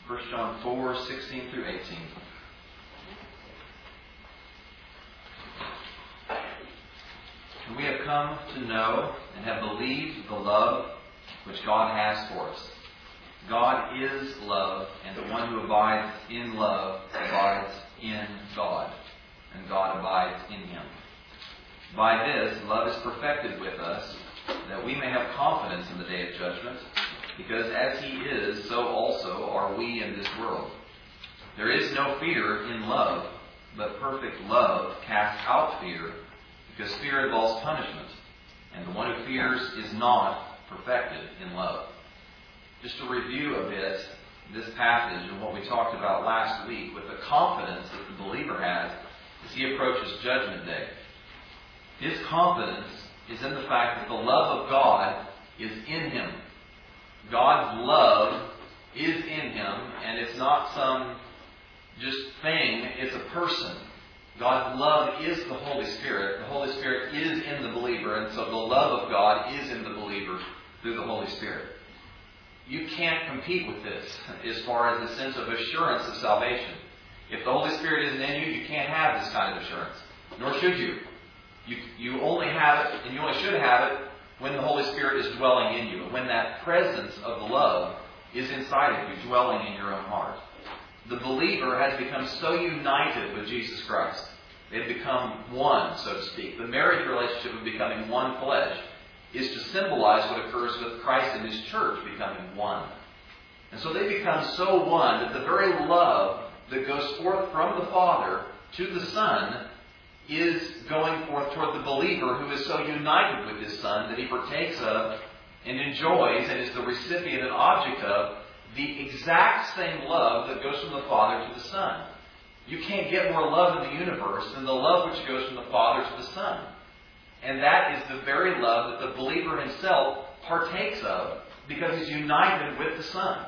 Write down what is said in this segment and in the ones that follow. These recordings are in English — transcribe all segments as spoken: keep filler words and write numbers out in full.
First John four, sixteen through eighteen. And we have come to know and have believed the love which God has for us. God is love, and the one who abides in love abides in God, and God abides in him. By this, love is perfected with us, that we may have confidence in the day of judgment, because as He is, so also are we in this world. There is no fear in love, but perfect love casts out fear, because fear involves punishment, and the one who fears is not perfected in love. Just to review a bit this passage and what we talked about last week with the confidence that the believer has as he approaches Judgment Day. His confidence is in the fact that the love of God is in him. God's love is in him, and it's not some just thing, it's a person. God's love is the Holy Spirit. The Holy Spirit is in the believer, and so the love of God is in the believer through the Holy Spirit. You can't compete with this as far as the sense of assurance of salvation. If the Holy Spirit isn't in you, you can't have this kind of assurance. Nor should you. You, you only have it, and you only should have it, when the Holy Spirit is dwelling in you, and when that presence of love is inside of you, dwelling in your own heart. The believer has become so united with Jesus Christ. They've become one, so to speak. The marriage relationship of becoming one flesh is to symbolize what occurs with Christ and His church becoming one. And so they become so one that the very love that goes forth from the Father to the Son is going forth toward the believer who is so united with His Son that he partakes of and enjoys and is the recipient and object of the exact same love that goes from the Father to the Son. You can't get more love in the universe than the love which goes from the Father to the Son. And that is the very love that the believer himself partakes of because he's united with the Son.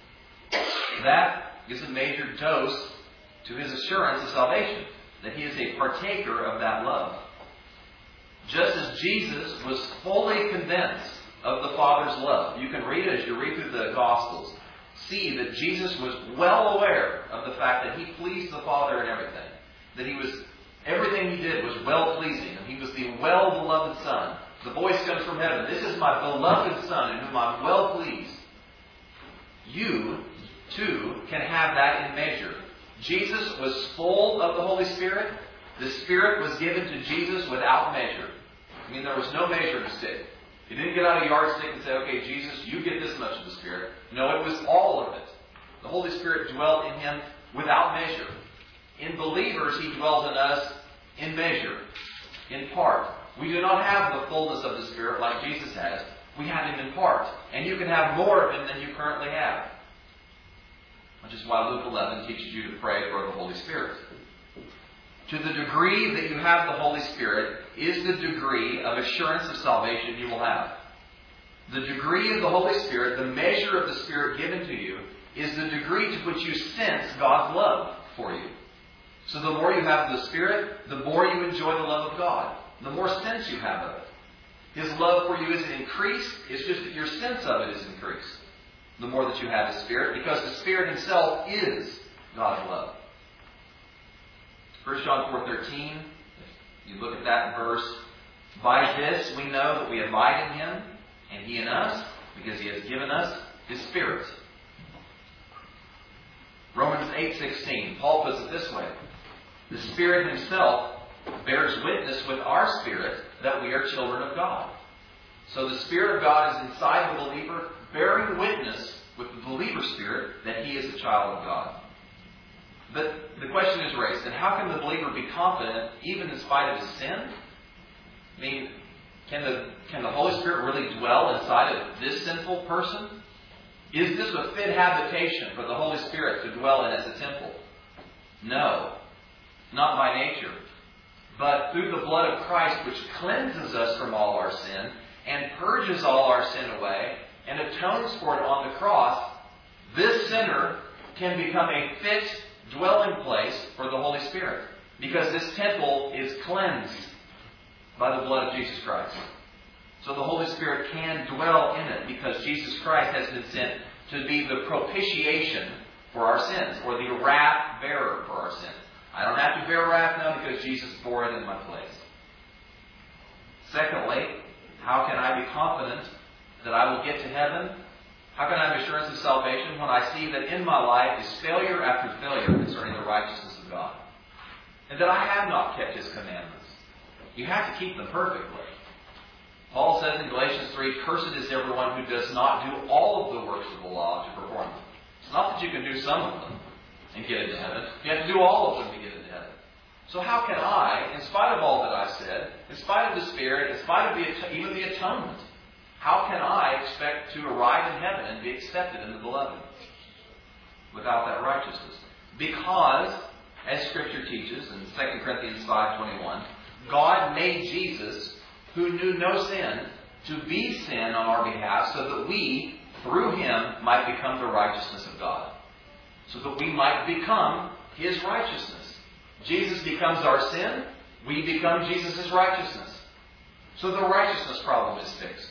That is a major dose to his assurance of salvation, that he is a partaker of that love. Just as Jesus was fully convinced of the Father's love. You can read it as you read through the Gospels. See that Jesus was well aware of the fact that He pleased the Father in everything. That He was, everything He did was well-pleasing. And He was the well-beloved Son. The voice comes from heaven. This is my beloved Son in whom I'm well-pleased. You, too, can have that in measure. Jesus was full of the Holy Spirit. The Spirit was given to Jesus without measure. I mean, there was no measuring stick. He didn't get out a yardstick and say, okay, Jesus, you get this much of the Spirit. No, it was all of it. The Holy Spirit dwelt in Him without measure. In believers, He dwells in us in measure, in part. We do not have the fullness of the Spirit like Jesus has. We have Him in part. And you can have more of Him than you currently have. Which is why Luke eleven teaches you to pray for the Holy Spirit. To the degree that you have the Holy Spirit is the degree of assurance of salvation you will have. The degree of the Holy Spirit, the measure of the Spirit given to you, is the degree to which you sense God's love for you. So the more you have of the Spirit, the more you enjoy the love of God. The more sense you have of it. His love for you isn't increased, it's just that your sense of it is increased. The more that you have the Spirit, because the Spirit Himself is God's love. First John four thirteen, you look at that verse. By this we know that we abide in Him, and He in us, because He has given us His Spirit. Romans eight sixteen, Paul puts it this way. The Spirit Himself bears witness with our spirit that we are children of God. So the Spirit of God is inside the believer, bearing witness with the believer's spirit that he is a child of God. But the question is raised, then how can the believer be confident even in spite of his sin? I mean, can the, can the Holy Spirit really dwell inside of this sinful person? Is this a fit habitation for the Holy Spirit to dwell in as a temple? No, not by nature. But through the blood of Christ, which cleanses us from all our sin and purges all our sin away and atones for it on the cross, this sinner can become a fit dwelling place for the Holy Spirit. Because this temple is cleansed by the blood of Jesus Christ. So the Holy Spirit can dwell in it because Jesus Christ has been sent to be the propitiation for our sins, or the wrath bearer for our sins. I don't have to bear wrath now because Jesus bore it in my place. Secondly, how can I be confident that I will get to heaven? How can I have assurance of salvation when I see that in my life is failure after failure concerning the righteousness of God? And that I have not kept His commandments. You have to keep them perfectly. Paul says in Galatians three, "Cursed is everyone who does not do all of the works of the law to perform them." It's not that you can do some of them and get into heaven. You have to do all of them to get into heaven. So how can I, in spite of all that I said, in spite of the Spirit, in spite of the, even the atonement, how can I expect to arrive in heaven and be accepted in the beloved without that righteousness? Because, as Scripture teaches in Second Corinthians five twenty-one, God made Jesus, who knew no sin, to be sin on our behalf, so that we, through Him, might become the righteousness of God. So that we might become His righteousness. Jesus becomes our sin, we become Jesus' righteousness. So the righteousness problem is fixed.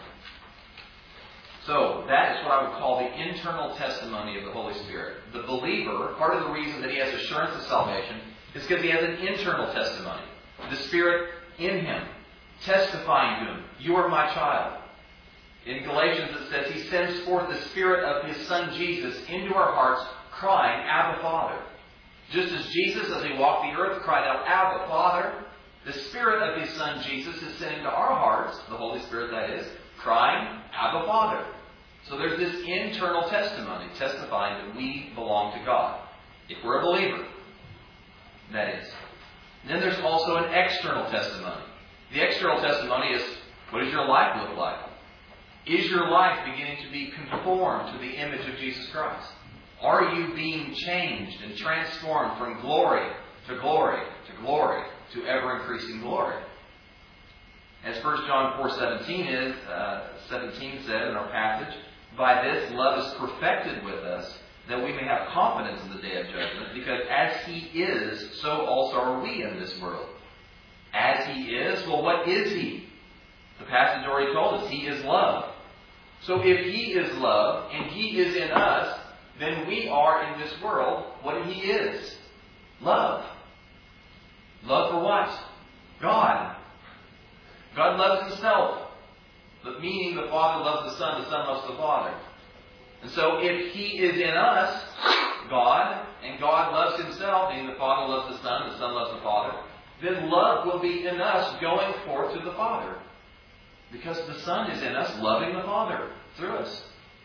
So, that is what I would call the internal testimony of the Holy Spirit. The believer, part of the reason that he has assurance of salvation is because he has an internal testimony. The Spirit in him, testifying to him, "You are my child." In Galatians it says, He sends forth the Spirit of His Son Jesus into our hearts, crying, "Abba, Father." Just as Jesus, as He walked the earth, cried out, "Abba, Father," the Spirit of His Son Jesus is sent into our hearts, the Holy Spirit that is, crying, "Abba, Father." So there's this internal testimony, testifying that we belong to God. If we're a believer, that is. And then there's also an external testimony. The external testimony is, what does your life look like? Is your life beginning to be conformed to the image of Jesus Christ? Are you being changed and transformed from glory to glory to glory to ever-increasing glory? As First John four seventeen is, uh, seventeen said in our passage, "By this love is perfected with us, that we may have confidence in the day of judgment, because as He is, so also are we in this world." As He is, well, what is He? The passage already told us, He is love. So if He is love, and He is in us, then we are in this world what He is. Love. Love for what? God. God loves Himself. But meaning the Father loves the Son, the Son loves the Father. And so if He is in us, God, and God loves Himself, meaning the Father loves the Son, the Son loves the Father, then love will be in us going forth to the Father. Because the Son is in us loving the Father through us.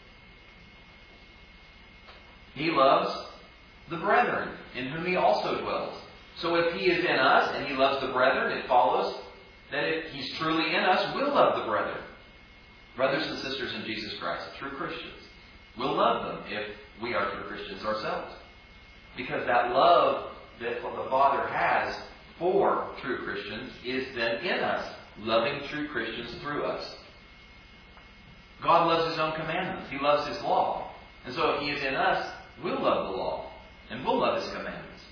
He loves the brethren, in whom He also dwells. So if He is in us and He loves the brethren, it follows that if He's truly in us, we'll love the brethren. Brothers and sisters in Jesus Christ, true Christians. We'll love them if we are true Christians ourselves. Because that love that the Father has for true Christians is then in us, loving true Christians through us. God loves His own commandments. He loves His law. And so if He is in us, we'll love the law. And we'll love His commandments.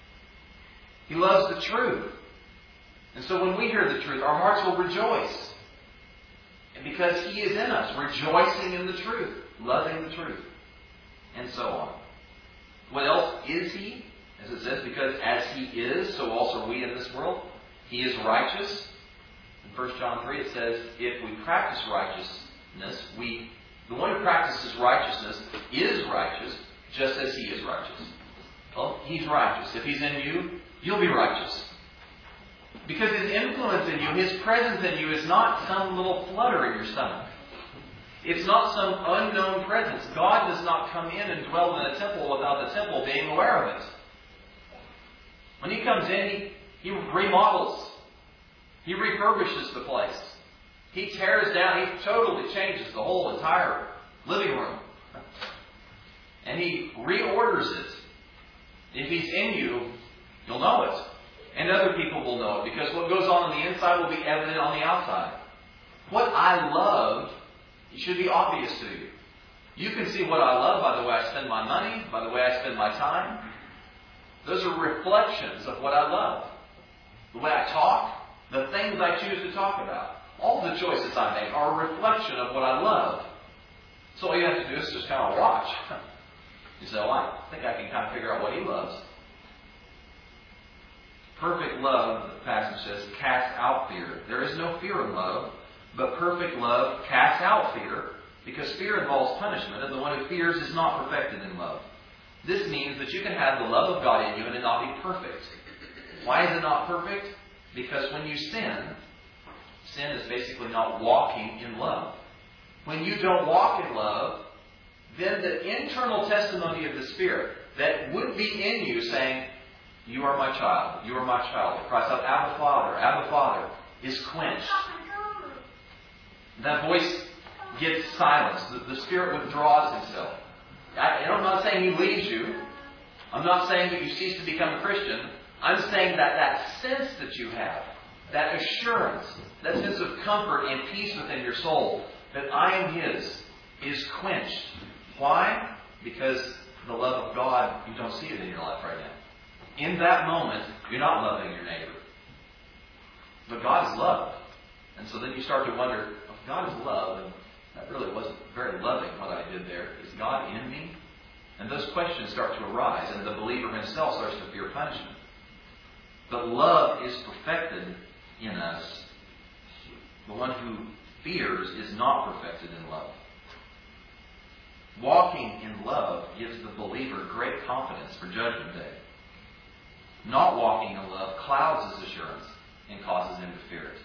He loves the truth. And so when we hear the truth, our hearts will rejoice. And because He is in us, rejoicing in the truth, loving the truth, and so on. What else is He? As it says, because as He is, so also are we in this world. He is righteous. In First John three it says, if we practice righteousness, we, the one who practices righteousness is righteous, just as He is righteous. Well, He's righteous. If He's in you, you'll be righteous. Because His influence in you, His presence in you is not some little flutter in your stomach. It's not some unknown presence. God does not come in and dwell in a temple without the temple being aware of it. When He comes in, He, he remodels. He refurbishes the place. He tears down, He totally changes the whole entire living room. And He reorders it. If He's in you, you'll know it. And other people will know it, because what goes on on the inside will be evident on the outside. What I love should be obvious to you. You can see what I love by the way I spend my money, by the way I spend my time. Those are reflections of what I love. The way I talk, the things I choose to talk about. All the choices I make are a reflection of what I love. So all you have to do is just kind of watch. You say, well, I think I can kind of figure out what he loves. Perfect love, the passage says, casts out fear. There is no fear in love, but perfect love casts out fear, because fear involves punishment, and the one who fears is not perfected in love. This means that you can have the love of God in you and it not be perfect. Why is it not perfect? Because when you sin, sin is basically not walking in love. When you don't walk in love, then the internal testimony of the Spirit that would be in you saying, you are my child, you are my child. It cries out, Abba Father, Abba Father, is quenched. That voice gets silenced. The, the Spirit withdraws himself. I, I'm not saying he leaves you. I'm not saying that you cease to become a Christian. I'm saying that that sense that you have, that assurance, that sense of comfort and peace within your soul, that I am His, is quenched. Why? Because the love of God, you don't see it in your life right now. In that moment, you're not loving your neighbor. But God is love. And so then you start to wonder, if God is love, and that really wasn't very loving what I did there. Is God in me? And those questions start to arise, and the believer himself starts to fear punishment. But love is perfected in us. The one who fears is not perfected in love. Walking in love gives the believer great confidence for Judgment Day. Not walking in love clouds his assurance and causes him to fear it.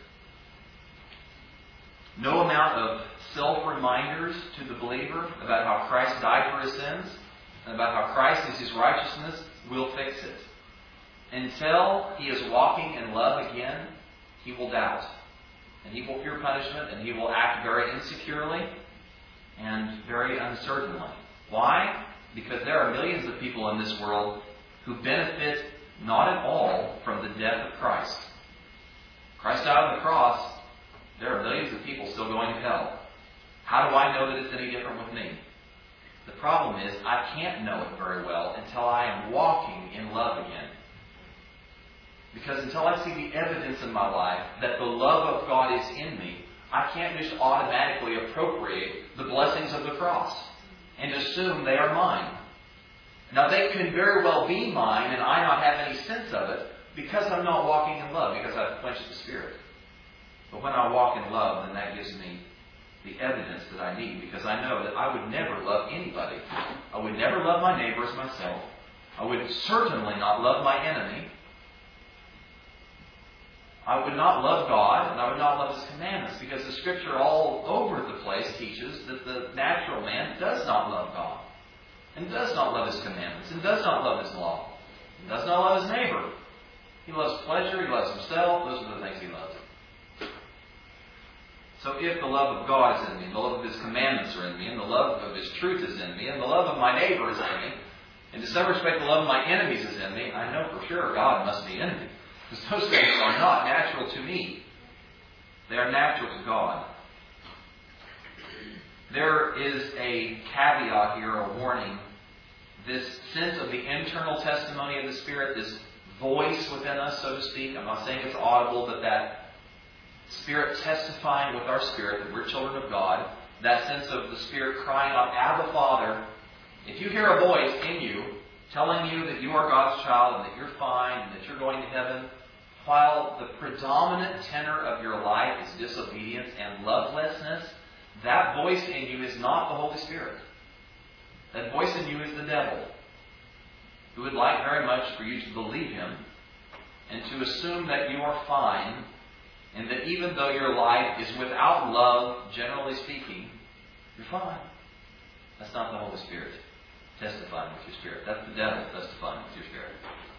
No amount of self-reminders to the believer about how Christ died for his sins and about how Christ is his righteousness will fix it. Until he is walking in love again, he will doubt. And he will fear punishment, and he will act very insecurely and very uncertainly. Why? Because there are millions of people in this world who benefit not at all from the death of Christ. Christ died on the cross. There are millions of people still going to hell. How do I know that it's any different with me? The problem is, I can't know it very well until I am walking in love again. Because until I see the evidence in my life that the love of God is in me, I can't just automatically appropriate the blessings of the cross and assume they are mine. Now, they can very well be mine and I not have any sense of it because I'm not walking in love, because I've quenched the Spirit. But when I walk in love, then that gives me the evidence that I need, because I know that I would never love anybody. I would never love my neighbor as myself. I would certainly not love my enemy. I would not love God, and I would not love His commandments, because the Scripture all over the place teaches that the natural man does not love God, and does not love His commandments, and does not love His law, and does not love his neighbor. He loves pleasure, he loves himself, those are the things he loves. So if the love of God is in me, and the love of His commandments are in me, and the love of His truth is in me, and the love of my neighbor is in me, and to some respect the love of my enemies is in me, I know for sure God must be in me. Because those things are not natural to me. They are natural to God. There is a caveat here, a warning. This sense of the internal testimony of the Spirit, this voice within us, so to speak. I'm not saying it's audible, but that Spirit testifying with our spirit that we're children of God. That sense of the Spirit crying out, Abba, Father. If you hear a voice in you telling you that you are God's child and that you're fine and that you're going to heaven, while the predominant tenor of your life is disobedience and lovelessness, that voice in you is not the Holy Spirit. That voice in you is the devil, who would like very much for you to believe him and to assume that you are fine, and that even though your life is without love, generally speaking, you're fine. That's not the Holy Spirit testifying with your spirit. That's the devil testifying with your spirit.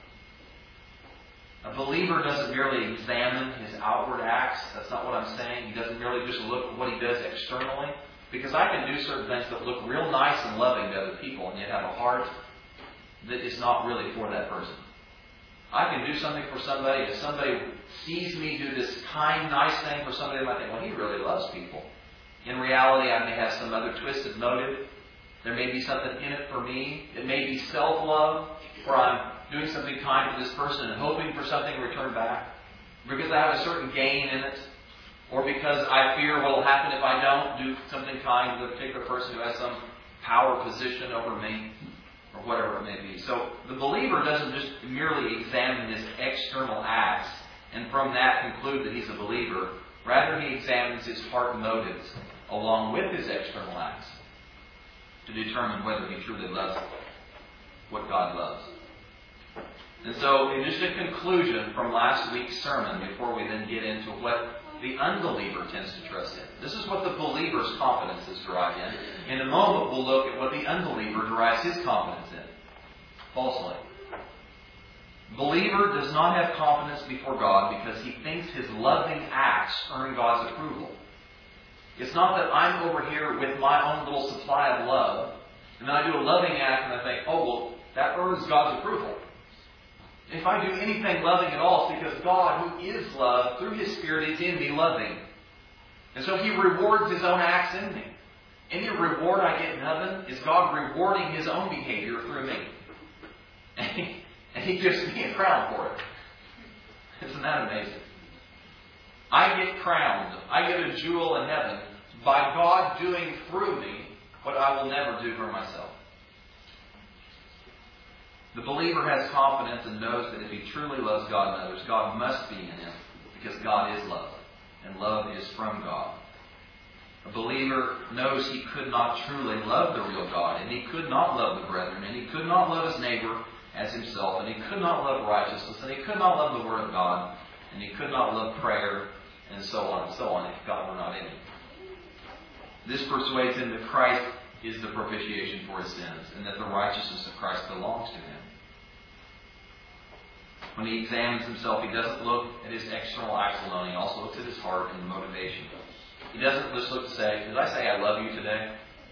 A believer doesn't merely examine his outward acts. That's not what I'm saying. He doesn't merely just look at what he does externally. Because I can do certain things that look real nice and loving to other people, and yet have a heart that is not really for that person. I can do something for somebody. If somebody sees me do this kind, nice thing for somebody, they might think, well, he really loves people. In reality, I may have some other twisted motive. There may be something in it for me. It may be self-love, where I'm doing something kind for this person and hoping for something in return back, because I have a certain gain in it, or because I fear what will happen if I don't do something kind to a particular person who has some power position over me, or whatever it may be. So the believer doesn't just merely examine his external acts and from that conclude that he's a believer. Rather, he examines his heart motives along with his external acts to determine whether he truly loves what God loves. And so, in just a conclusion from last week's sermon, before we then get into what the unbeliever tends to trust in. This is what the believer's confidence is derived in. In a moment, we'll look at what the unbeliever derives his confidence in. Falsely. Believer does not have confidence before God because he thinks his loving acts earn God's approval. It's not that I'm over here with my own little supply of love, and then I do a loving act and I think, oh, well, that earns God's approval. If I do anything loving at all, it's because God, who is love, through His Spirit, is in me loving. And so He rewards His own acts in me. Any reward I get in heaven is God rewarding His own behavior through me. And He, and he gives me a crown for it. Isn't that amazing? I get crowned. I get a jewel in heaven by God doing through me what I will never do for myself. The believer has confidence and knows that if he truly loves God and others, God must be in him because God is love, and love is from God. A believer knows he could not truly love the real God, and he could not love the brethren, and he could not love his neighbor as himself, and he could not love righteousness, and he could not love the Word of God, and he could not love prayer, and so on and so on, if God were not in him. This persuades him that Christ is the propitiation for his sins, and that the righteousness of Christ belongs to him. When he examines himself, he doesn't look at his external acts alone. He also looks at his heart and motivation. He doesn't just look to say, did I say I love you today?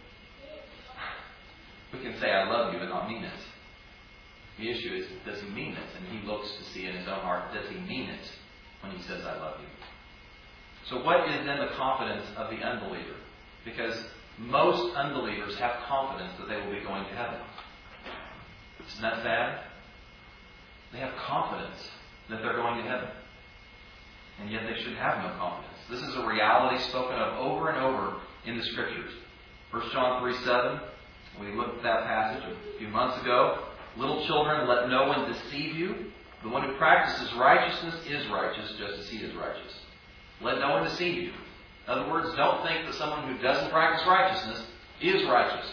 We can say I love you but not mean it. The issue is, does he mean it? And he looks to see in his own heart, does he mean it when he says I love you? So what is then the confidence of the unbeliever? Because most unbelievers have confidence that they will be going to heaven. Isn't that sad? They have confidence that they're going to heaven. And yet they should have no confidence. This is a reality spoken of over and over in the Scriptures. First John three seven, we looked at that passage a few months ago. Little children, let no one deceive you. The one who practices righteousness is righteous, just as he is righteous. Let no one deceive you. In other words, don't think that someone who doesn't practice righteousness is righteous.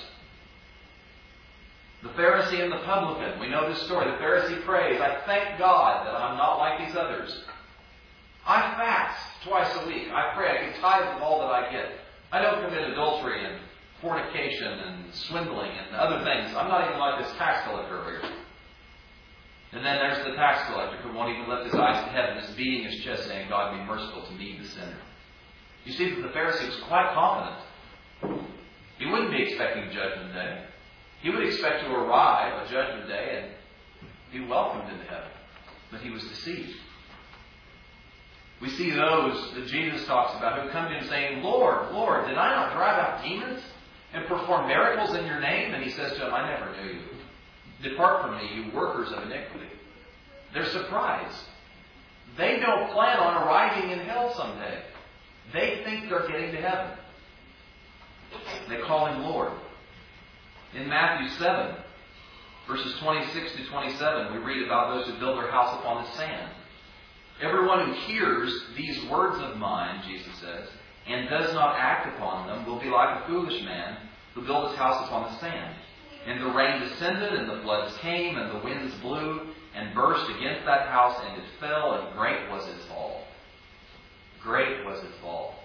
The Pharisee and the publican, we know this story. The Pharisee prays, I thank God that I'm not like these others. I fast twice a week. I pray. I give tithes of all that I get. I don't commit adultery and fornication and swindling and other things. I'm not even like this tax collector over here. And then there's the tax collector who won't even lift his eyes to heaven, just beating his chest saying, God be merciful to me, the sinner. You see that the Pharisee was quite confident. He wouldn't be expecting Judgment Day. He would expect to arrive at Judgment Day and be welcomed into heaven. But he was deceived. We see those that Jesus talks about who come to him saying, Lord, Lord, did I not drive out demons and perform miracles in your name? And he says to them, I never knew you. Depart from me, you workers of iniquity. They're surprised. They don't plan on arriving in hell someday. They think they're getting to heaven. They call him Lord. In Matthew seven, verses twenty-six to twenty-seven, we read about those who build their house upon the sand. Everyone who hears these words of mine, Jesus says, and does not act upon them will be like a foolish man who built his house upon the sand. And the rain descended, and the floods came, and the winds blew, and burst against that house, and it fell, and great was its fall. Great was its fall.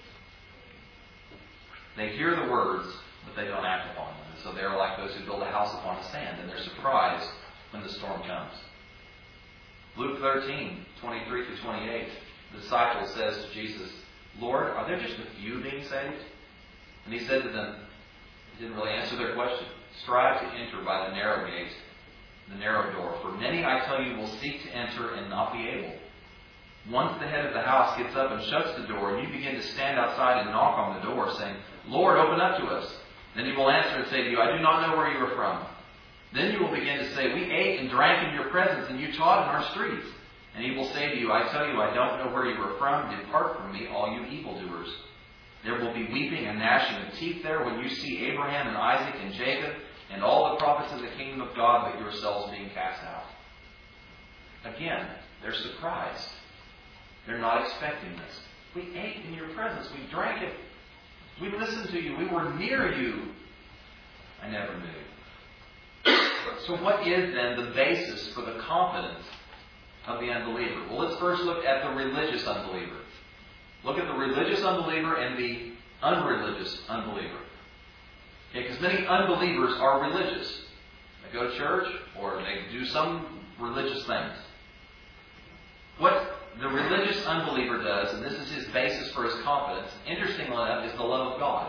They hear the words, but they don't act upon them. And so they're like those who build a house upon the sand, and they're surprised when the storm comes. Luke thirteen, twenty-three to twenty-eight, the disciple says to Jesus, Lord, are there just a few being saved? And he said to them, he didn't really answer their question. Strive to enter by the narrow gate, the narrow door. For many, I tell you, will seek to enter and not be able. Once the head of the house gets up and shuts the door, and you begin to stand outside and knock on the door, saying, Lord, open up to us. Then he will answer and say to you, I do not know where you are from. Then you will begin to say, we ate and drank in your presence, and you taught in our streets. And he will say to you, I tell you, I don't know where you are from. Depart from me, all you evildoers. There will be weeping and gnashing of teeth there when you see Abraham and Isaac and Jacob and all the prophets in the kingdom of God, but yourselves being cast out. Again, they're surprised. They're not expecting this. We ate in your presence. We drank it. We listened to you. We were near you. I never knew. So what is then the basis for the confidence of the unbeliever? Well, let's first look at the religious unbeliever. Look at the religious unbeliever and the unreligious unbeliever. Okay, because many unbelievers are religious. They go to church or they do some religious things. What the religious unbeliever does, and this is his basis for his confidence, interestingly enough, is the love of God.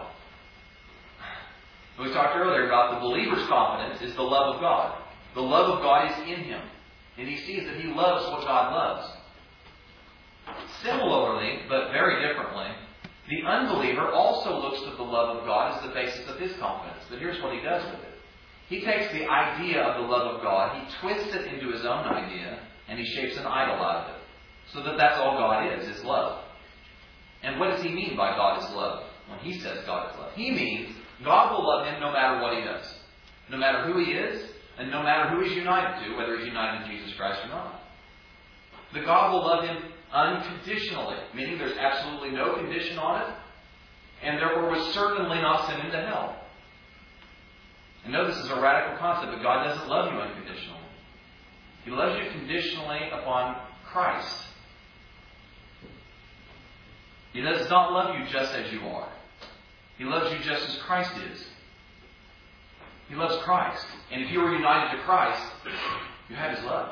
We talked earlier about the believer's confidence is the love of God. The love of God is in him. And he sees that he loves what God loves. Similarly, but very differently, the unbeliever also looks to the love of God as the basis of his confidence. But here's what he does with it. He takes the idea of the love of God, he twists it into his own idea, and he shapes an idol out of it. So that that's all God is, is love. And what does he mean by God is love when he says God is love? He means God will love him no matter what he does. No matter who he is, and no matter who he's united to, whether he's united to Jesus Christ or not. That God will love him unconditionally, meaning there's absolutely no condition on it, and therefore will certainly not send him to hell. I know this is a radical concept, but God doesn't love you unconditionally. He loves you conditionally upon Christ. He does not love you just as you are. He loves you just as Christ is. He loves Christ. And if you are united to Christ, you have His love.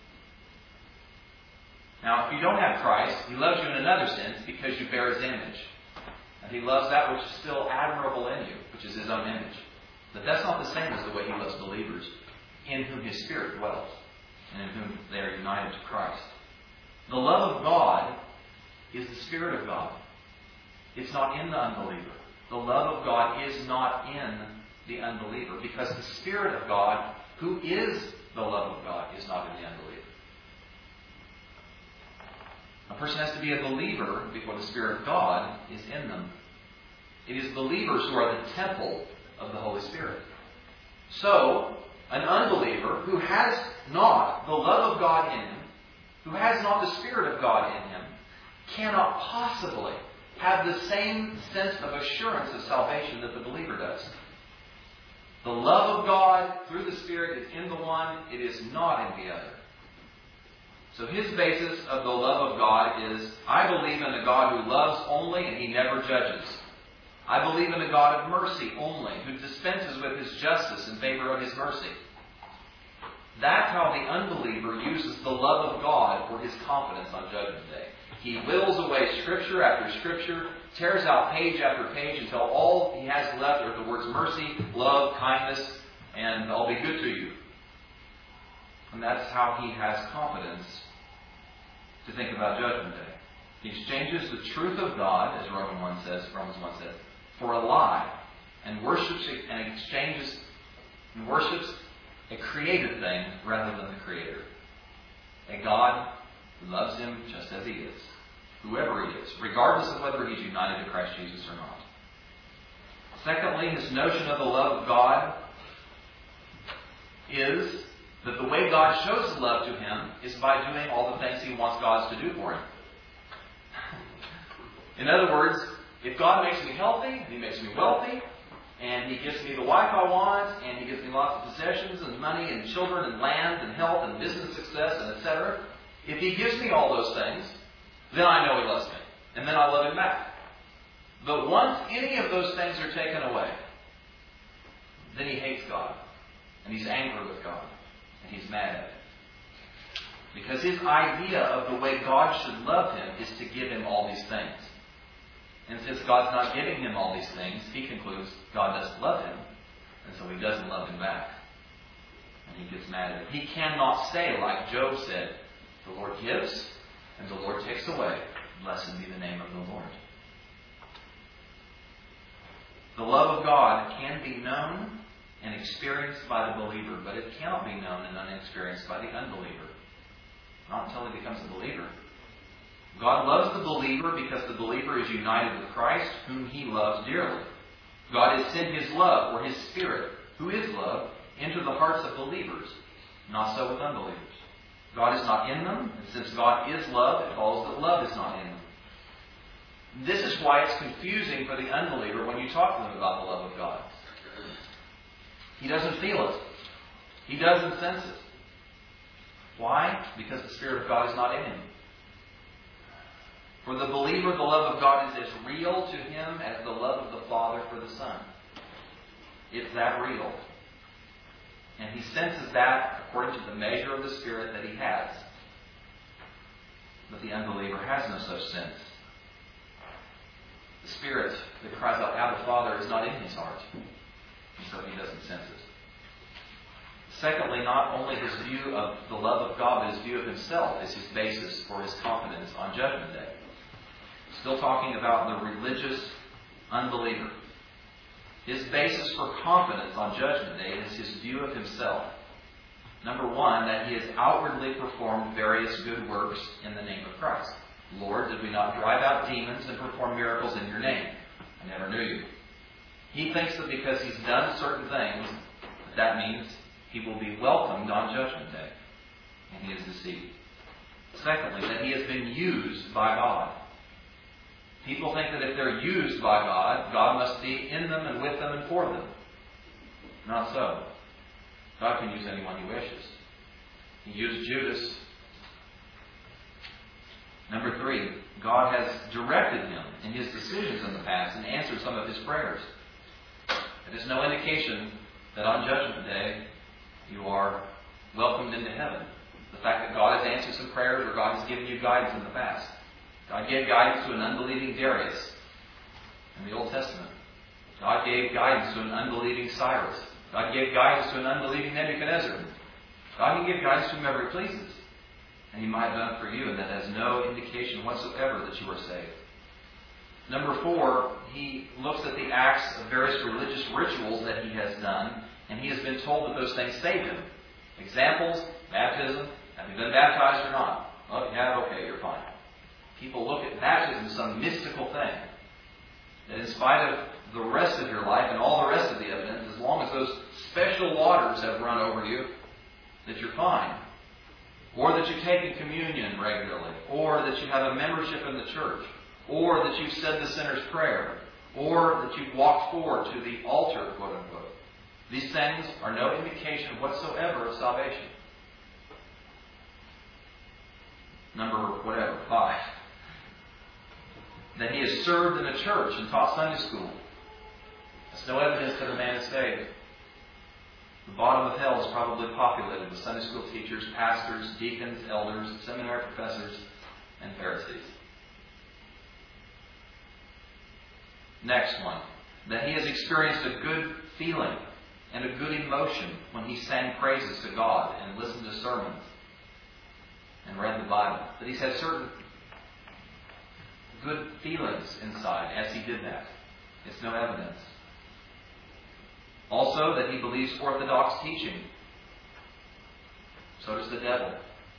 Now, if you don't have Christ, He loves you in another sense because you bear His image. And He loves that which is still admirable in you, which is His own image. But that's not the same as the way He loves believers, in whom His Spirit dwells, and in whom they are united to Christ. The love of God is the Spirit of God. It's not in the unbeliever. The love of God is not in the unbeliever, because the Spirit of God, who is the love of God, is not in the unbeliever. A person has to be a believer before the Spirit of God is in them. It is believers who are the temple of the Holy Spirit. So, an unbeliever who has not the love of God in him, who has not the Spirit of God in him, cannot possibly have the same sense of assurance of salvation that the believer does. The love of God through the Spirit is in the one, it is not in the other. So his basis of the love of God is, I believe in a God who loves only and He never judges. I believe in a God of mercy only, who dispenses with His justice in favor of His mercy. That's how the unbeliever uses the love of God for his confidence on Judgment Day. He whittles away Scripture after Scripture, tears out page after page until all he has left are the words mercy, love, kindness, and I'll be good to you. And that's how he has confidence to think about Judgment Day. He exchanges the truth of God, as Romans one says, Romans one says, for a lie, and worships and exchanges and worships a created thing rather than the Creator. A God who loves him just as he is, whoever he is, regardless of whether he's united to Christ Jesus or not. Secondly, his notion of the love of God is that the way God shows his love to him is by doing all the things he wants God to do for him. In other words, if God makes me healthy, and He makes me wealthy, and He gives me the wife I want, and He gives me lots of possessions and money and children and land and health and business success and et cetera, if He gives me all those things, then I know He loves me. And then I love Him back. But once any of those things are taken away, then he hates God. And he's angry with God. And he's mad at Him. Because his idea of the way God should love him is to give him all these things. And since God's not giving him all these things, he concludes God doesn't love him. And so he doesn't love him back. And he gets mad at him. He cannot say, like Job said, the Lord gives and the Lord takes away. Blessed be the name of the Lord. The love of God can be known and experienced by the believer, but it cannot be known and unexperienced by the unbeliever. Not until he becomes a believer. God loves the believer because the believer is united with Christ, whom He loves dearly. God has sent His love, or His Spirit, who is love, enter the hearts of believers. Not so with unbelievers. God is not in them, and since God is love, it follows that love is not in them. This is why it's confusing for the unbeliever when you talk to them about the love of God. He doesn't feel it. He doesn't sense it. Why? Because the Spirit of God is not in him. For the believer, the love of God is as real to him as the love of the Father for the Son. It's that real. And he senses that according to the measure of the Spirit that he has. But the unbeliever has no such sense. The Spirit that cries out, Abba, Father, is not in his heart. And so he doesn't sense it. Secondly, not only his view of the love of God, but his view of himself is his basis for his confidence on Judgment Day. Still talking about the religious unbeliever. His basis for confidence on Judgment Day is his view of himself. Number one, that he has outwardly performed various good works in the name of Christ. Lord, did we not drive out demons and perform miracles in your name? I never knew you. He thinks that because he's done certain things, that, that means he will be welcomed on Judgment Day. And he is deceived. Secondly, that he has been used by God. People think that if they're used by God, God must be in them and with them and for them. Not so. God can use anyone he wishes. He used Judas. Number three, God has directed him in his decisions in the past and answered some of his prayers. It is no indication that on Judgment Day you are welcomed into heaven. The fact that God has answered some prayers or God has given you guidance in the past. God gave guidance to an unbelieving Darius in the Old Testament. God gave guidance to an unbelieving Cyrus. God gave guidance to an unbelieving Nebuchadnezzar. God can give guidance to whomever he pleases. And he might have done it for you, and that has no indication whatsoever that you are saved. Number four, he looks at the acts of various religious rituals that he has done, and he has been told that those things save him. Examples, baptism. Have you been baptized or not? Oh, you have? Okay, you're fine. People look at baptism as some mystical thing. That in spite of the rest of your life and all the rest of the evidence, as long as those special waters have run over you, that you're fine. Or that you've taken communion regularly. Or that you have a membership in the church. Or that you've said the sinner's prayer. Or that you've walked forward to the altar, quote unquote. These things are no indication whatsoever of salvation. Number whatever, five. That he has served in a church and taught Sunday school. That's no evidence that a man is saved. The bottom of hell is probably populated with Sunday school teachers, pastors, deacons, elders, seminary professors, and Pharisees. Next one. That he has experienced a good feeling and a good emotion when he sang praises to God and listened to sermons and read the Bible. That he's had certain good feelings inside as he did that. It's no evidence. Also, that he believes orthodox teaching. So does the devil.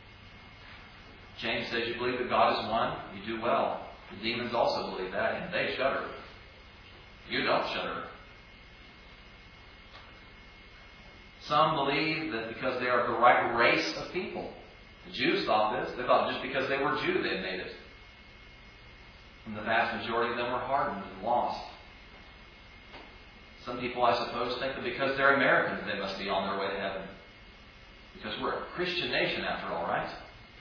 James says you believe that God is one, you do well. The demons also believe that, and they shudder. You don't shudder. Some believe that because they are the right race of people. The Jews thought this. They thought just because they were Jew, they had made it. And the vast majority of them were hardened and lost. Some people, I suppose, think that because they're Americans, they must be on their way to heaven. Because we're a Christian nation, after all, right?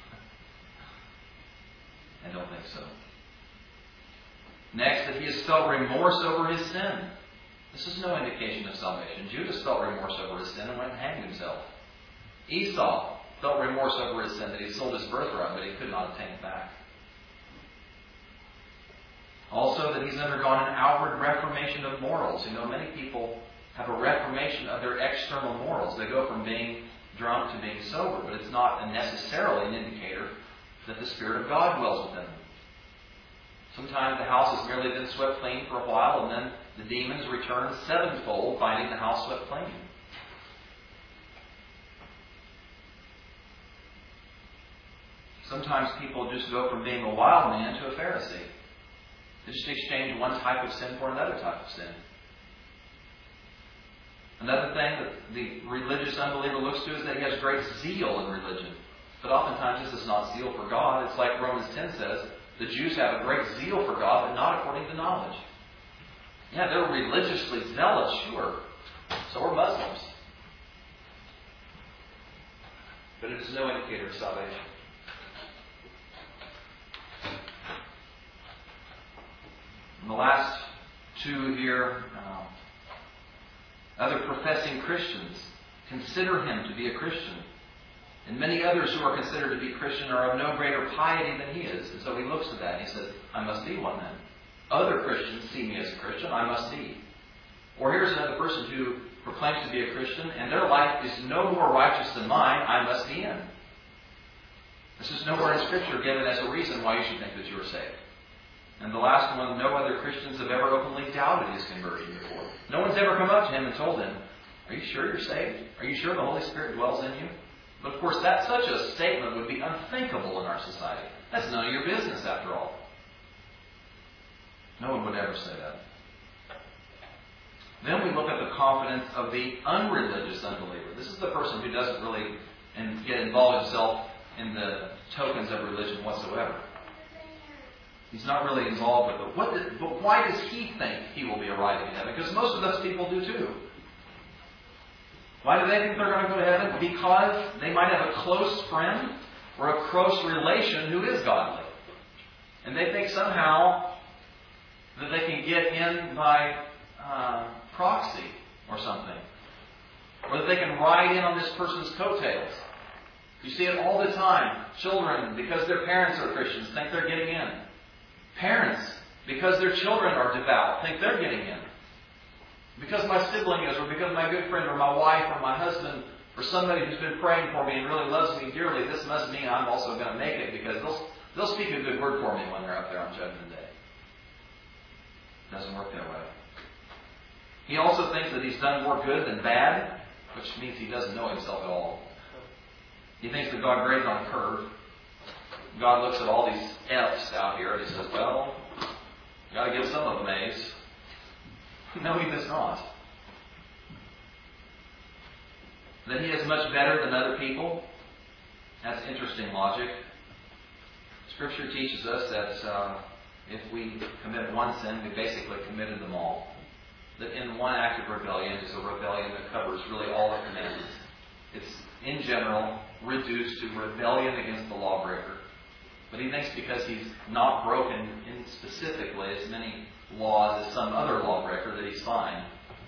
I don't think so. Next, that he has felt remorse over his sin. This is no indication of salvation. Judas felt remorse over his sin and went and hanged himself. Esau felt remorse over his sin, that he sold his birthright, but he could not obtain it back. Also, that he's undergone an outward reformation of morals. You know, many people have a reformation of their external morals. They go from being drunk to being sober, but it's not necessarily an indicator that the Spirit of God dwells within them. Sometimes the house has merely been swept clean for a while, and then the demons return sevenfold, finding the house swept clean. Sometimes people just go from being a wild man to a Pharisee. They just exchange one type of sin for another type of sin. Another thing that the religious unbeliever looks to is that he has great zeal in religion. But oftentimes this is not zeal for God. It's like Romans ten says, the Jews have a great zeal for God, but not according to knowledge. Yeah, they're religiously zealous, sure. So are Muslims. But it is no indicator of salvation. And the last two here, um, other professing Christians consider him to be a Christian. And many others who are considered to be Christian are of no greater piety than he is. And so he looks at that and he says, I must be one then. Other Christians see me as a Christian, I must be. Or here's another person who proclaims to be a Christian, and their life is no more righteous than mine, I must be in. This is nowhere in Scripture given as a reason why you should think that you are saved. And the last one, no other Christians have ever openly doubted his conversion before. No one's ever come up to him and told him, are you sure you're saved? Are you sure the Holy Spirit dwells in you? But of course, that such a statement would be unthinkable in our society. That's none of your business, after all. No one would ever say that. Then we look at the confidence of the unreligious unbeliever. This is the person who doesn't really get involved himself in the tokens of religion whatsoever. He's not really involved with it. What did, but why does he think he will be arriving in heaven? Because most of those people do too. Why do they think they're going to go to heaven? Because they might have a close friend or a close relation who is godly. And they think somehow that they can get in by uh, proxy or something. Or that they can ride in on this person's coattails. You see it all the time. Children, because their parents are Christians, think they're getting in. Parents, because their children are devout, think they're getting in. Because my sibling is, or because my good friend, or my wife, or my husband, or somebody who's been praying for me and really loves me dearly, this must mean I'm also going to make it, because they'll, they'll speak a good word for me when they're up there on Judgment Day. It doesn't work that way. He also thinks that he's done more good than bad, which means he doesn't know himself at all. He thinks that God grades on a curve. God looks at all these F's out here and he says, well, you've got to give some of them A's. No, he does not. That he is much better than other people. That's interesting logic. Scripture teaches us that uh, if we commit one sin, we basically committed them all. That in one act of rebellion is a rebellion that covers really all the commandments. It's, in general, reduced to rebellion against the lawbreaker. But he thinks because he's not broken in specifically as many laws as some other lawbreaker that he's fine.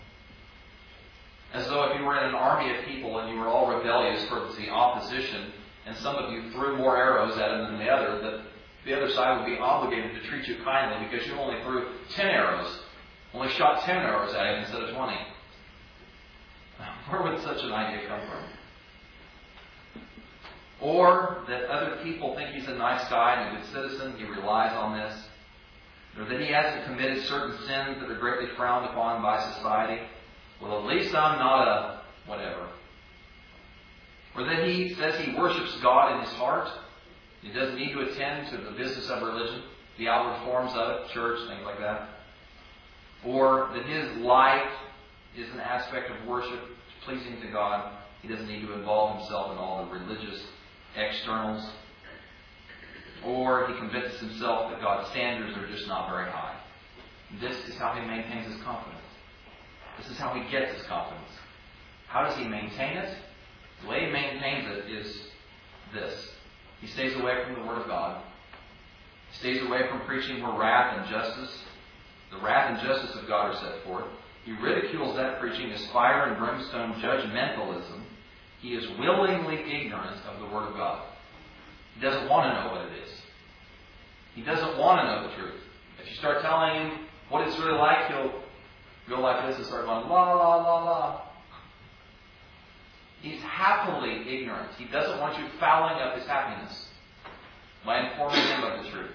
As though if you were in an army of people and you were all rebellious towards the opposition, and some of you threw more arrows at him than the other, that the other side would be obligated to treat you kindly because you only threw ten arrows. Only shot ten arrows at him instead of twenty. Where would such an idea come from? Or that other people think he's a nice guy and a good citizen, he relies on this. Or that he hasn't committed certain sins that are greatly frowned upon by society. Well, at least I'm not a whatever. Or that he says he worships God in his heart. He doesn't need to attend to the business of religion, the outward forms of it, church, things like that. Or that his life is an aspect of worship pleasing to God. He doesn't need to involve himself in all the religious externals. Or he convinces himself that God's standards are just not very high. This is how he maintains his confidence. This is how he gets his confidence. How does he maintain it? The way he maintains it is this. He stays away from the Word of God. He stays away from preaching where wrath and justice, the wrath and justice of God are set forth. He ridicules that preaching as fire and brimstone judgmentalism. He is willingly ignorant of the Word of God. He doesn't want to know what it is. He doesn't want to know the truth. If you start telling him what it's really like, he'll go like this and start going, la, la, la, la. He's happily ignorant. He doesn't want you fouling up his happiness by informing him of the truth.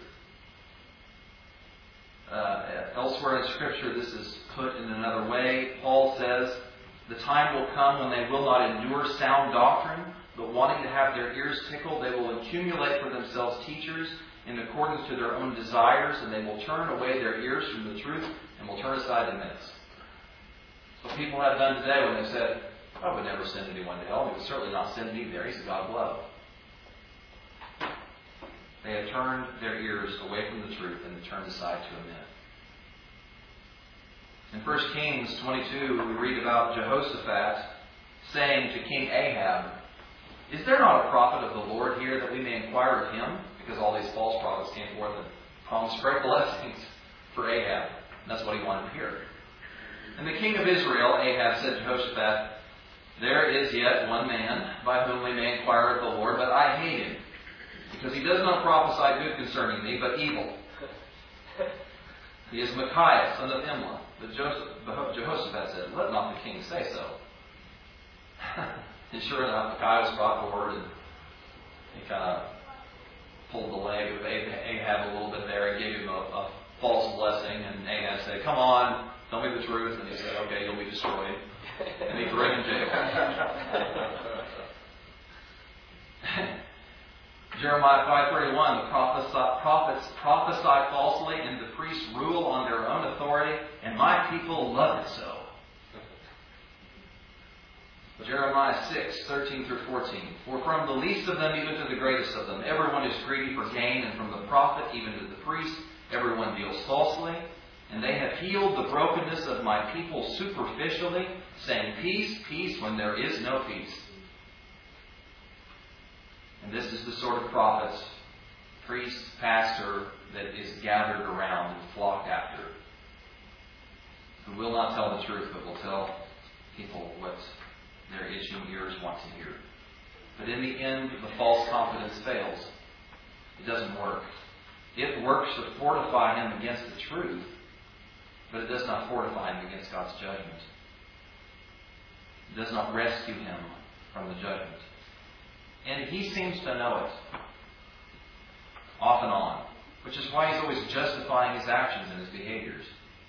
Uh, elsewhere in Scripture, this is put in another way. Paul says, the time will come when they will not endure sound doctrine, but wanting to have their ears tickled, they will accumulate for themselves teachers in accordance to their own desires, and they will turn away their ears from the truth and will turn aside to myths. what people have done today when they said, I would never send anyone to hell. He would certainly not send me there. He's a God of love. They have turned their ears away from the truth and turned aside to a myth. In First Kings twenty-two, we read about Jehoshaphat saying to King Ahab, is there not a prophet of the Lord here that we may inquire of him? Because all these false prophets came forth and promised great blessings for Ahab. And that's what he wanted to hear. And the king of Israel, Ahab, said to Jehoshaphat, there is yet one man by whom we may inquire of the Lord, but I hate him, because he does not prophesy good concerning me, but evil. He is Micaiah, son of Imlah. But Jehoshaphat said, let not the king say so. And sure enough, Micaiah was brought forward, and he kind of pulled the leg of Ahab a little bit there and gave him a, a false blessing. And Ahab said, come on, tell me the truth. And he said, okay, you'll be destroyed. And he threw him in jail. Jeremiah five thirty-one, the prophets, prophets prophesy falsely, and the priests rule on their own authority, and my people love it so. Jeremiah six thirteen through fourteen, for from the least of them even to the greatest of them, everyone is greedy for gain, and from the prophet even to the priest, everyone deals falsely. And they have healed the brokenness of my people superficially, saying peace, peace, when there is no peace. And this is the sort of prophet, priest, pastor, that is gathered around and flocked after, who will not tell the truth, but will tell people what their itching ears want to hear. But in the end, the false confidence fails. It doesn't work. It works to fortify him against the truth, but it does not fortify him against God's judgment. It does not rescue him from the judgment. And he seems to know it, off and on, which is why he's always justifying his actions and his behaviors.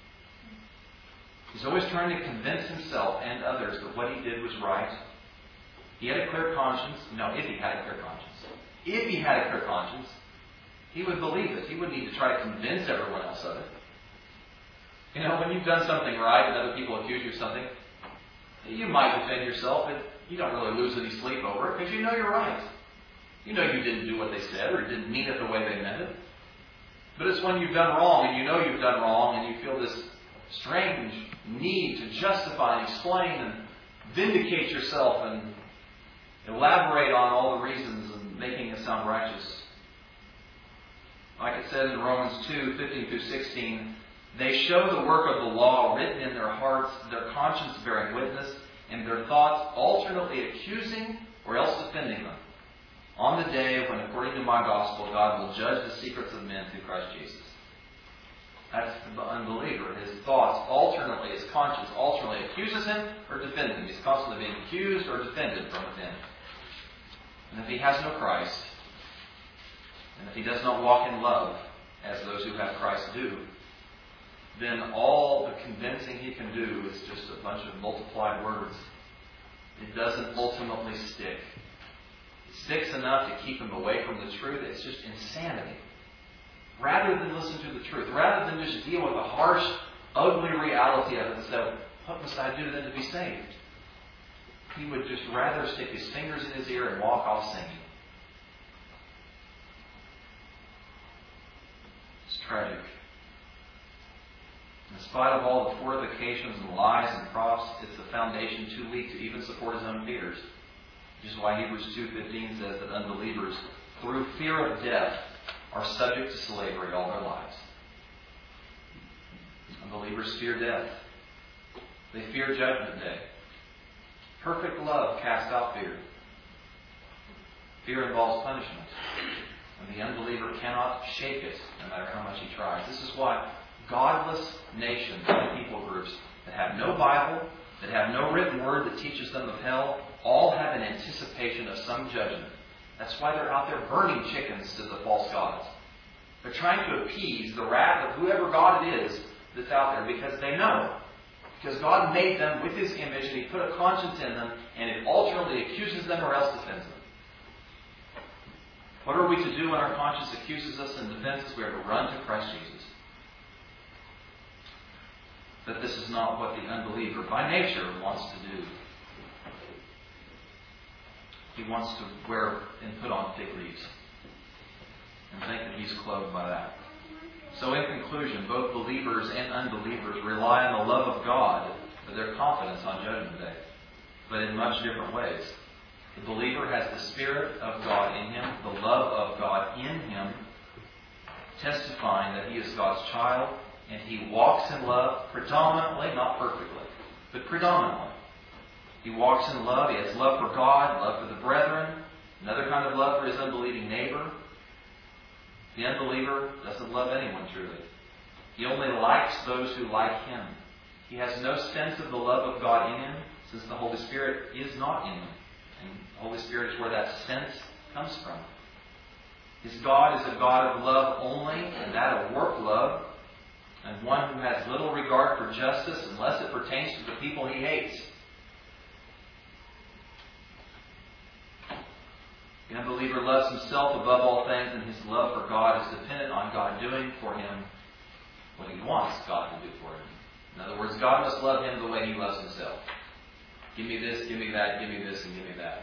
He's always trying to convince himself and others that what he did was right. He had a clear conscience. No, if he had a clear conscience. If he had a clear conscience, he would believe it. He wouldn't need to try to convince everyone else of it. You know, when you've done something right and other people accuse you of something, you might defend yourself, but you don't really lose any sleep over it because you know you're right. You know you didn't do what they said or didn't mean it the way they meant it. But it's when you've done wrong and you know you've done wrong and you feel this strange need to justify and explain and vindicate yourself and elaborate on all the reasons and making it sound righteous. Like it says in Romans two fifteen through sixteen, they show the work of the law written in their hearts, their conscience bearing witness, and their thoughts alternately accusing or else defending them, on the day when, according to my gospel, God will judge the secrets of men through Christ Jesus. That's the unbeliever. His thoughts alternately, his conscience alternately accuses him or defends him. He's constantly being accused or defended from within. And if he has no Christ, and if he does not walk in love, as those who have Christ do, then all the convincing he can do is just a bunch of multiplied words. It doesn't ultimately stick. It sticks enough to keep him away from the truth. It's just insanity. Rather than listen to the truth, rather than just deal with the harsh, ugly reality of it and say, what must I do then to be saved? He would just rather stick his fingers in his ear and walk off singing. It's tragic. In spite of all the fortifications and lies and props, it's the foundation too weak to even support his own fears. Which is why Hebrews two fifteen says that unbelievers, through fear of death, are subject to slavery all their lives. Unbelievers fear death. They fear judgment day. Perfect love casts out fear. Fear involves punishment. And the unbeliever cannot shake it, no matter how much he tries. This is why godless nations and people groups that have no Bible, that have no written word that teaches them of hell, all have an anticipation of some judgment. That's why they're out there burning chickens to the false gods. They're trying to appease the wrath of whoever God it is that's out there because they know. Because God made them with His image and He put a conscience in them and it alternately accuses them or else defends them. What are we to do when our conscience accuses us and defends us? We are to run to Christ Jesus. that this is not what the unbeliever by nature wants to do. He wants to wear and put on fig leaves and think that he's clothed by that. So in conclusion, both believers and unbelievers rely on the love of God for their confidence on Judgment Day, but in much different ways. The believer has the Spirit of God in him, the love of God in him, testifying that he is God's child, and he walks in love predominantly, not perfectly, but predominantly. He walks in love. He has love for God, love for the brethren, another kind of love for his unbelieving neighbor. The unbeliever doesn't love anyone truly. He only likes those who like him. He has no sense of the love of God in him, since the Holy Spirit is not in him. And the Holy Spirit is where that sense comes from. His God is a God of love only, and that of work love, and one who has little regard for justice unless it pertains to the people he hates. The unbeliever loves himself above all things, and his love for God is dependent on God doing for him what he wants God to do for him. In other words, God must love him the way he loves himself. Give me this, give me that, give me this, and give me that.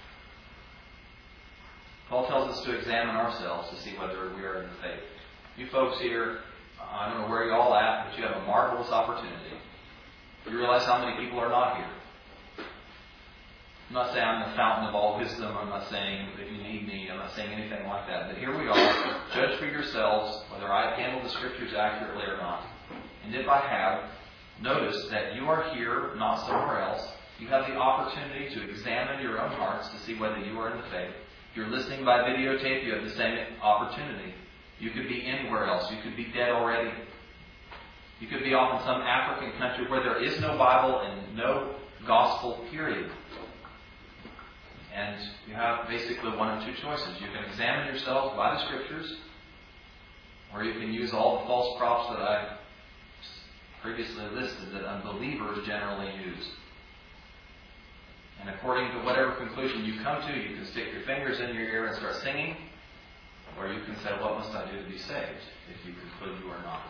Paul tells us to examine ourselves to see whether we are in the faith. You folks here, I don't know where you're all at, but you have a marvelous opportunity. You realize how many people are not here. I'm not saying I'm the fountain of all wisdom. I'm not saying that you need me. I'm not saying anything like that. But here we are. Judge for yourselves whether I've handled the Scriptures accurately or not. And if I have, notice that you are here, not somewhere else. You have the opportunity to examine your own hearts to see whether you are in the faith. If you're listening by videotape, you have the same opportunity. You could be anywhere else. You could be dead already. You could be off in some African country where there is no Bible and no gospel, period. And you have basically one of two choices. You can examine yourselves by the Scriptures, or you can use all the false props that I previously listed that unbelievers generally use. And according to whatever conclusion you come to, you can stick your fingers in your ear and start singing, or you can say, what must I do to be saved, if you conclude you are not.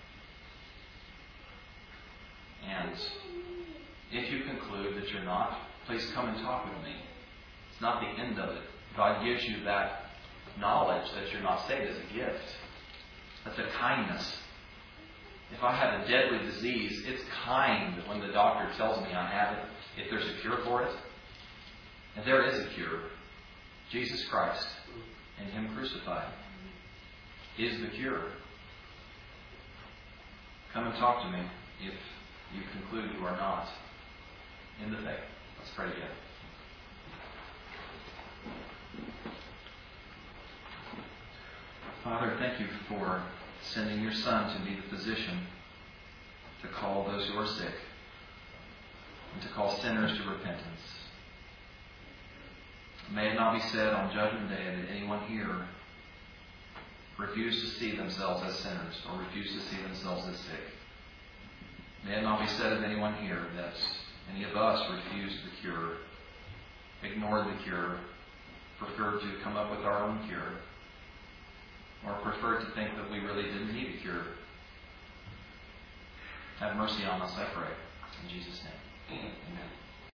And if you conclude that you're not, please come and talk with me. It's not the end of it. God gives you that knowledge that you're not saved as a gift. That's a kindness. If I have a deadly disease, it's kind when the doctor tells me I have it, if there's a cure for it. And there is a cure. Jesus Christ and Him crucified is the cure. Come and talk to me if you conclude you are not in the faith. Let's pray together. Father, thank you for sending your Son to be the physician, to call those who are sick, and to call sinners to repentance. May it not be said on Judgment Day that anyone here refused to see themselves as sinners or refused to see themselves as sick. May it not be said of anyone here that any of us refused the cure, ignored the cure, preferred to come up with our own cure, or preferred to think that we really didn't need a cure. Have mercy on us, I pray. In Jesus' name. Amen.